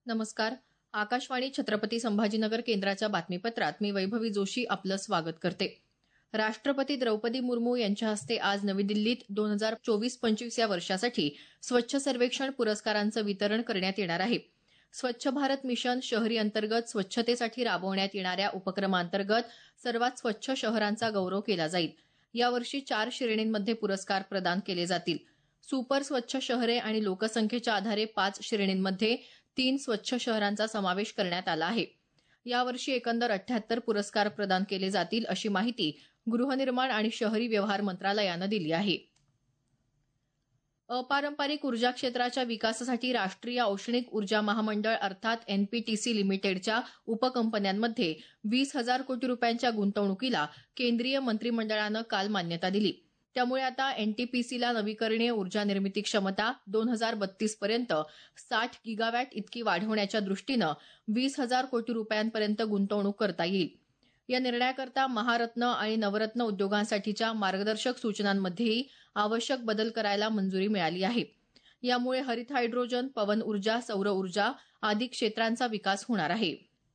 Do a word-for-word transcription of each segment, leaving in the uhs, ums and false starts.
नमस्कार. आकाशवाणी छत्रपती संभाजीनगर केंद्राच्या बातमीपत्रात मी वैभवी जोशी आपलं स्वागत करते. राष्ट्रपती द्रौपदी मुर्मू यांच्या हस्ते आज नवी दिल्लीत दोन हजार चोवीस पंचवीस या वर्षासाठी स्वच्छ सर्वेक्षण पुरस्कारांचं वितरण करण्यात येणार आहे. स्वच्छ भारत मिशन शहरी अंतर्गत स्वच्छतेसाठी राबवण्यात येणाऱ्या उपक्रमांतर्गत सर्वात स्वच्छ शहरांचा गौरव केला जाईल. यावर्षी चार श्रेणींमध्ये पुरस्कार प्रदान केले जातील. सुपर स्वच्छ शहरे आणि लोकसंख्येच्या आधारे पाच श्रेणींमध्ये तीन स्वच्छ शहरांचा समावेश करण्यात आला आहे. यावर्षी एकंदर अठ्ठ्याहत्तर पुरस्कार प्रदान केले जातील अशी माहिती गृहनिर्माण आणि शहरी व्यवहार मंत्रालयानं दिली आहे. अपारंपरिक ऊर्जा क्षेत्राच्या विकासासाठी राष्ट्रीय औष्णिक ऊर्जा महामंडळ अर्थात एनपीटीसी लिमिटेडच्या उपकंपन्यांमध्ये वीस हजार कोटी रुपयांच्या गुंतवणुकीला केंद्रीय मंत्रिमंडळानं काल मान्यता दिली. त्यामुळे आता एनटीपीसीला नवीकरणीय ऊर्जा निर्मिती क्षमता दोन हजार बत्तीस पर्यंत साठ गिगावॅट इतकी वाढवण्याच्या दृष्टीनं वीस हजार कोटी रुपयांपर्यंत गुंतवणूक करता येईल. या निर्णयाकरता महारत्न आणि नवरत्न उद्योगांसाठीच्या मार्गदर्शक सूचनांमध्येही आवश्यक बदल करायला मंजुरी मिळाली आहे. यामुळे हरित हायड्रोजन, पवन ऊर्जा, सौर ऊर्जा आदी क्षेत्रांचा विकास होणार आहे.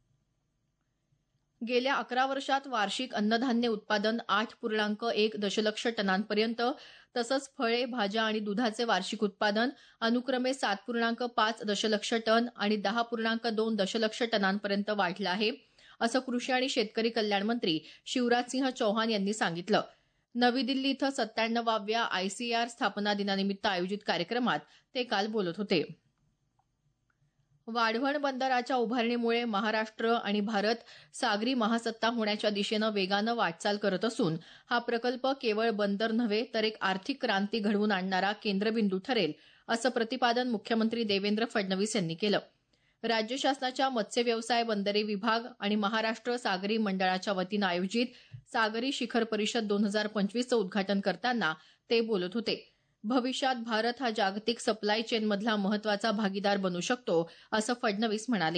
गेल्या अकरा वर्षात वार्षिक अन्नधान्य उत्पादन आठ पूर्णांक एक दशलक्ष टनांपर्यंत तसंच फळे, भाज्या आणि दुधाचे वार्षिक उत्पादन अनुक्रमे सात पूर्णांक पाच दशलक्ष टन आणि दहा पूर्णांक दोन दशलक्ष टनांपर्यंत वाढलं आहे, असं कृषी आणि शेतकरी कल्याण मंत्री शिवराजसिंह चौहान यांनी सांगितलं. नवी दिल्ली इथं सत्त्याण्णवाव्या आयसीएआर स्थापना दिनानिमित्त आयोजित कार्यक्रमात ते काल बोलत होते. वाढवण बंदराच्या उभारणीमुळे महाराष्ट्र आणि भारत सागरी महासत्ता होण्याच्या दिशेनं वेगानं वाटचाल करत असून हा प्रकल्प केवळ बंदर नव्हे तर एक आर्थिक क्रांती घडवून आणणारा केंद्रबिंदू ठरेल, असं प्रतिपादन मुख्यमंत्री देवेंद्र फडणवीस यांनी केलं. राज्य शासनाच्या मत्स्य व्यवसाय, बंदरे विभाग आणि महाराष्ट्र सागरी मंडळाच्या वतीनं आयोजित सागरी शिखर परिषद दोन हजार पंचवीसचं उद्घाटन करताना ते बोलत होते. भविष्यात भारत हा जागतिक सप्लाय चेनमधला महत्वाचा भागीदार बनू शकतो, असं फडणवीस म्हणाले.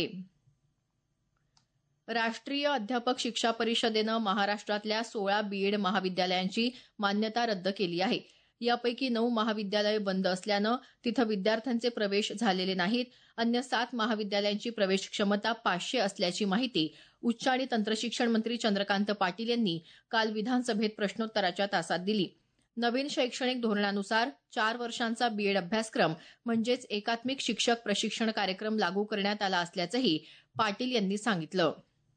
राष्ट्रीय अध्यापक शिक्षा परिषदेनं महाराष्ट्रातल्या सोळा बीएड महाविद्यालयांची मान्यता रद्द केली आहे. यापैकी नऊ महाविद्यालयं बंद असल्यानं तिथं विद्यार्थ्यांचे प्रवेश झालेले नाहीत. अन्य सात महाविद्यालयांची प्रवेश क्षमता पाचशे असल्याची माहिती उच्च आणि तंत्रशिक्षण मंत्री चंद्रकांत पाटील यांनी काल विधानसभेत प्रश्नोत्तराच्या तासात दिली. नवीन शैक्षणिक धोरणानुसार चार वर्षांचा बीएड अभ्यासक्रम म्हणजेच एकात्मिक शिक्षक प्रशिक्षण कार्यक्रम लागू करण्यात आला असल्याचंही पाटील यांनी सांगितलं.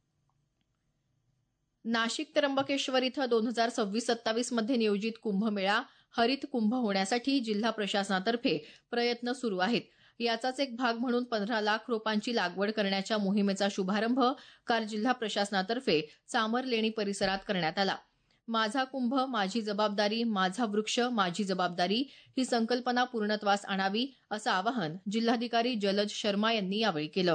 नाशिक त्र्यंबकेश्वर इथं दोन हजार सव्वीस सत्तावीस मध्ये नियोजित कुंभमेळा हरित कुंभ होण्यासाठी जिल्हा प्रशासनातर्फे प्रयत्न सुरू आहेत. याचाच एक भाग म्हणून पंधरा लाख रोपांची लागवड करण्याच्या मोहिमेचा शुभारंभ काल जिल्हा प्रशासनातर्फे चामरलेणी परिसरात करण्यात आला. माझा कुंभ माझी जबाबदारी, माझा वृक्ष माझी जबाबदारी ही संकल्पना पूर्णत्वास आणावी, असं आवाहन जिल्हाधिकारी जलज शर्मा यांनी यावेळी केलं.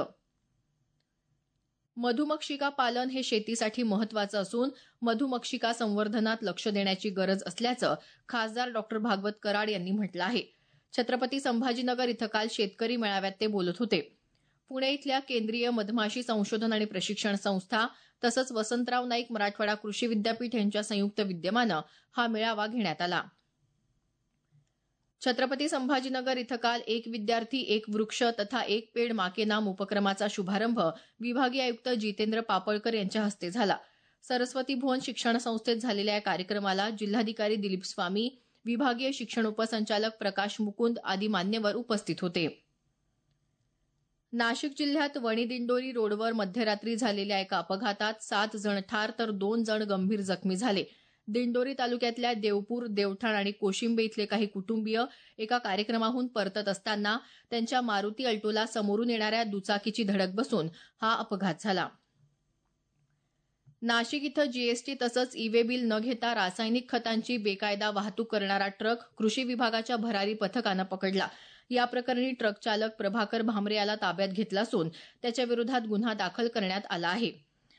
मधुमक्षिका पालन हे शेतीसाठी महत्वाचं असून मधुमक्षिका संवर्धनात लक्ष देण्याची गरज असल्याचं खासदार डॉक्टर भागवत कराड यांनी म्हटलं आहे. छत्रपती संभाजीनगर इथं काल शेतकरी मेळाव्यात ते बोलत होते. पुणे इथल्या केंद्रीय मधमाशी संशोधन आणि प्रशिक्षण संस्था तसंच वसंतराव नाईक मराठवाडा कृषी विद्यापीठ यांच्या संयुक्त विद्यमानं हा मेळावा घेण्यात आला. छत्रपती संभाजीनगर इथं काल एक विद्यार्थी एक वृक्ष तथा एक पेड माके नाम उपक्रमाचा शुभारंभ विभागीय आयुक्त जितेंद्र पापळकर यांच्या हस्ते झाला. सरस्वती भुवन शिक्षण संस्थेत झालेल्या या कार्यक्रमाला जिल्हाधिकारी दिलीप स्वामी, विभागीय शिक्षण उपसंचालक प्रकाश मुकुंद आदी मान्यवर उपस्थित होते. नाशिक जिल्ह्यात वणी दिंडोरी रोडवर मध्यरात्री झालेल्या एका अपघातात सात जण ठार तर दोन जण गंभीर जखमी झाले. दिंडोरी तालुक्यातल्या देवपूर, देवठाण आणि कोशिंबे इथले काही कुटुंबीय एका कार्यक्रमाहून परतत असताना त्यांच्या मारुती अल्टोला समोरून येणाऱ्या दुचाकीची धडक बसून हा अपघात झाला. नाशिक इथं जीएसटी तसंच ई वे बिल न घेता रासायनिक खतांची बेकायदा वाहतूक करणारा ट्रक कृषी विभागाच्या भरारी पथकानं पकडला. या प्रकरणी ट्रक चालक प्रभाकर भामरे याला ताब्यात घेतलं असून त्याच्या विरोधात गुन्हा दाखल करण्यात आला आहे.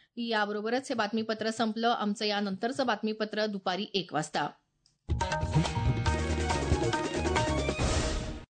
याबरोबरच हे बातमीपत्र संपलं. आमचं यानंतरचं बातमीपत्र दुपारी एक वाजता.